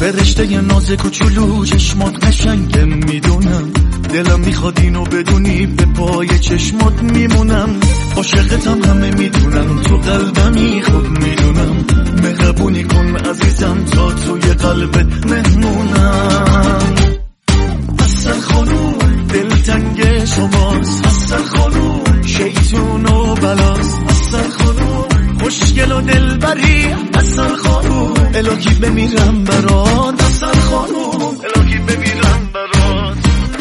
فرشته ی ناز کوچولو چشمات قشنگه میدونم، دلم میخواد اینو بدونی به پای چشمات میمونم. عاشقتم همه میدونم، تو قلبمی خود میدونم. مهربونی کن عزیزم تا توی قلبت مهمونم. اصل خانوم دلتنگ شماست، اصل خانوم شیطون و بلاست، اصل خانوم خوشگل و دلبری، اصل خانوم الهی بمیرم برات، اصل خانوم الهی بمیرم برات.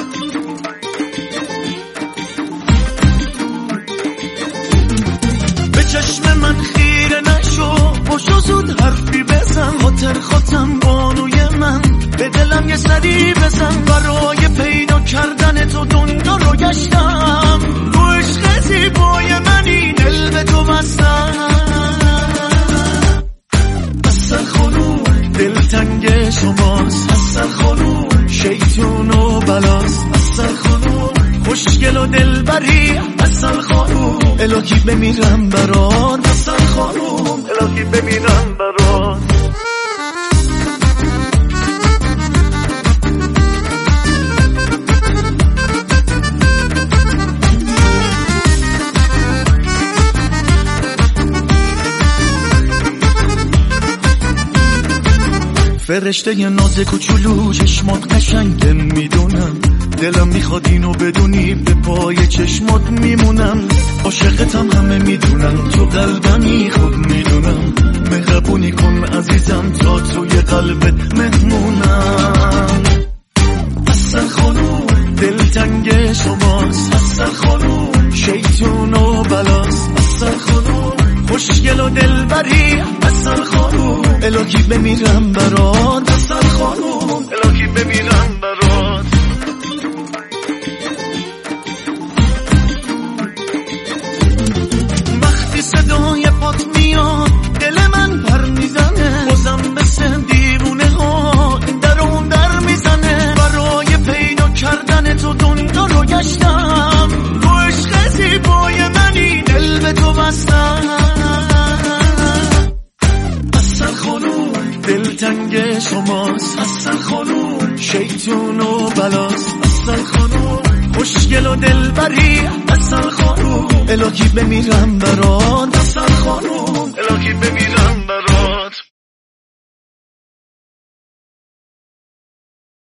به چشم من خیره نشو، پشو زود حرفی بزن، خاطر خودم بانوی من، به دلم یه سری بزن. برای پیدا کردن تو دنیا رو گشتم، تو عشق زیبای منی دل به تو بستم. اصل خانوم دلتنگ شماست، اصل خانوم شیطون و بلاست، اصل خانوم خوشگل و دلبری، اصل خانوم الهی بمیرم برات، اصل خانوم الهی بمیرم برات. فرشته ی ناز کوچولو چشمات قشنگه میدونم، دلم میخواد اینو بدونی به پای چشمات میمونم. عاشقتم همه میدونم، تو قلبمی خود میدونم. مهربونی کن عزیزم تا توی قلبت مهمونم. اصل خانوم دلتنگ شماست، اصل خانوم شیطون و بلاست، اصل خانوم خوشگل و دلبری، اصل خانوم الهی بمیرم برات، اصل خانوم الهی بمیرم برات. وقتی صدای پات میاد دل من پر میزنه، بازم مثل دیوونه ها در اون در میزنه. برای پیدا کردن تو دنیا رو گشتم، تو عشق زیبای منی دل به تو بستم. اصل خانوم دلتنگ شماست، اصل خانوم شیطون و بلاست، اصل خانوم خوشگل و دلبری، اصل خانوم الهی بمیرم برات، اصل خانوم الهی بمیرم